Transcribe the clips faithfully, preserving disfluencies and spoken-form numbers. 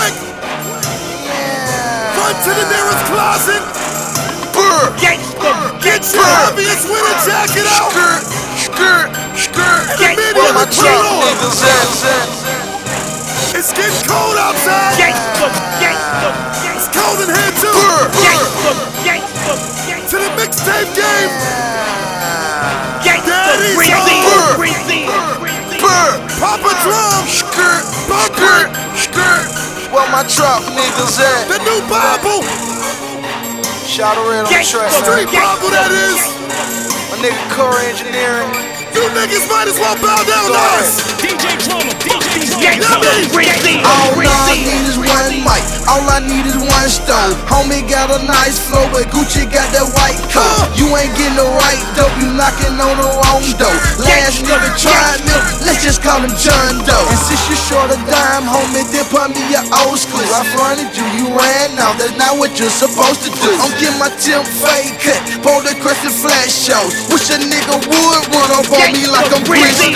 quick. Run to the nearest closet. Burr. Get your heaviest winter jacket out. Skirt, skirt, skirt. And the Where my medium truck on. niggas at? It's getting cold outside. It's cold in here too. Burr. To the mixtape game. Daddy's Burr. home. Burr. Papa drum. Skirt, Bump skirt, it. skirt. Where my truck niggas at? The new Bible. Shout out red on the track, Street man. Bible that is. My nigga Curry Engineering. You niggas might as well bow down to us. D J Drama, D J All I need is one mic, all I need is one stove. Homie got a nice flow, but Gucci got that white coat. You ain't getting the right dope, you knocking on the wrong door. Last nigga tried me, let's just call him John Doe. And since you short a dime, homie, then put me your old school. I fronted you, you ran off, that's not what you're supposed to do. I'm getting my Tim fade cut, Boulder Crescent flash shows. Wish a nigga would run up on me like I'm Briscoe.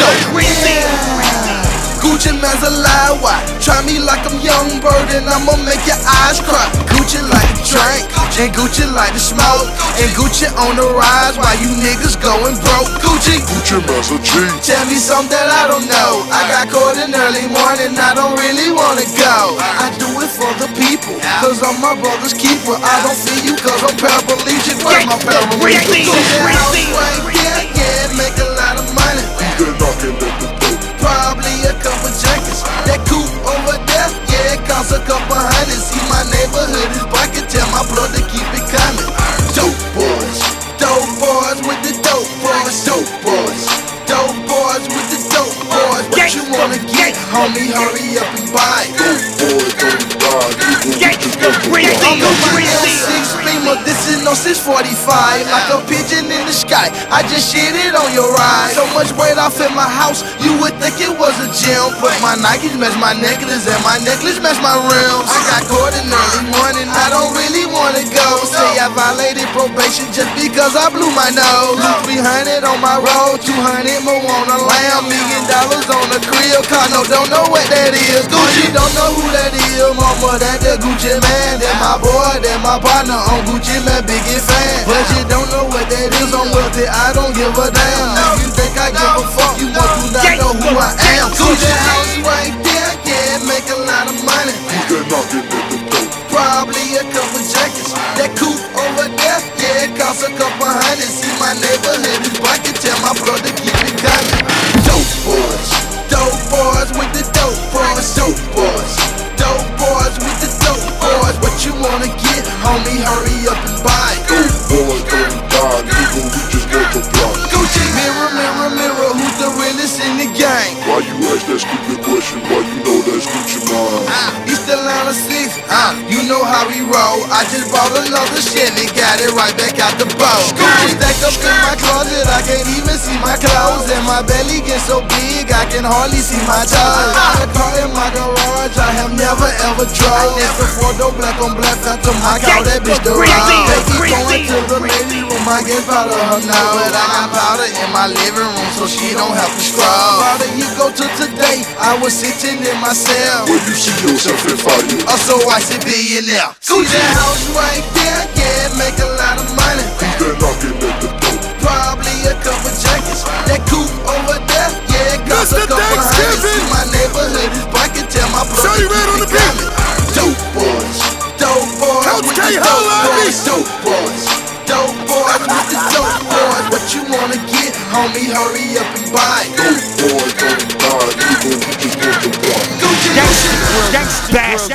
Gucci man's a lie, why? Try me like I'm Young Bird and I'ma make your eyes cry. Gucci like to drink, and Gucci like to smoke, and Gucci on the rise while you niggas going broke. Gucci, Gucci man's a G. tell me something that I don't know. I got caught in early morning, I don't really wanna go. I do it for the people, cause I'm my brother's keeper. I don't feel you cause I'm paraplegic, where my paraplegic? Right there, yeah, make a lot of money. They're knocking at the door. Probably a couple jackets. That coupe over there, yeah, it costs a couple hundred. See my neighborhood is bucket, tell my blood to keep it coming. Dope boys, dope boys with the dope boys, dope boys, dope boys with the dope boys. What you wanna get, homie? Hurry up and buy. Dope boy, don't die. I'm on my L six Beamer, this is no six forty-five. Like a pigeon in the sky, I just shit it on your ride. So much weight off in my house, you would think it was a gym. But my Nikes match my necklace and my necklace match my rims. I got caught in early morning, I don't really wanna go. Say I violated probation just because I blew my nose. three hundred on my road, two hundred more on a lamb. Million dollars on a crib, car, no, don't know what that is. Gucci, don't know who that is. Mama, that the Gucci man. That my boy, that my partner on Gucci man, biggest fan. But you don't know what that is, I'm wealthy, I don't give a damn. If you think I give a fuck, you want to not know who I am. Gucci house right there, yeah, make a lot of money. They're knocking at the door. Probably a couple jackets. That coupe over there, yeah, it costs a couple hundred. See my neighborhood is bucket, tell my brother keep it coming. Dope boys, dope boys with the dope boys, dope boys, dope boys with the dope boys. What you wanna get, homie? Hurry up and buy. Dope boy, don't die. Nigga, we just multiply. Gucci, mirror, mirror, mirror, who's the realest in the game? Why you ask that stupid question? Why you know that's Gucci mine? Ah, he's still on a six, ah, you know how we roll. I just bought another shit and got it right back out the bowl. Gucci stacked up in my closet, I can't even see my clothes. And my belly gets so big, I can hardly see my toes. I car in my garage, I have never ever drove. It's a four-door black on black Phantom, I call that bitch the road. They keep going to the ladies room, I get powder her nose. But I got powder in my living room, so she don't have to scroll. About a year ago to today, I was sitting in my cell. Where you see yourself in five years? Also, I said billionaire. See that house right there, yeah, make a lot of money. They're knocking at the door. Probably a couple jackets. That coupe over there, yeah, it costs a Mister couple hundred. Thanksgiving. See my neighborhood is bucket, tell my brother Shorty ran on keep the it coming. Dope boys, dope boys Coach with K, the dope holla at me. boys, dope boys, dope boys with the dope boys. What you wanna get, homie? Hurry up and buy. Dope boy, don't die. Nigga, we just multiply. Gucci, Gangsta,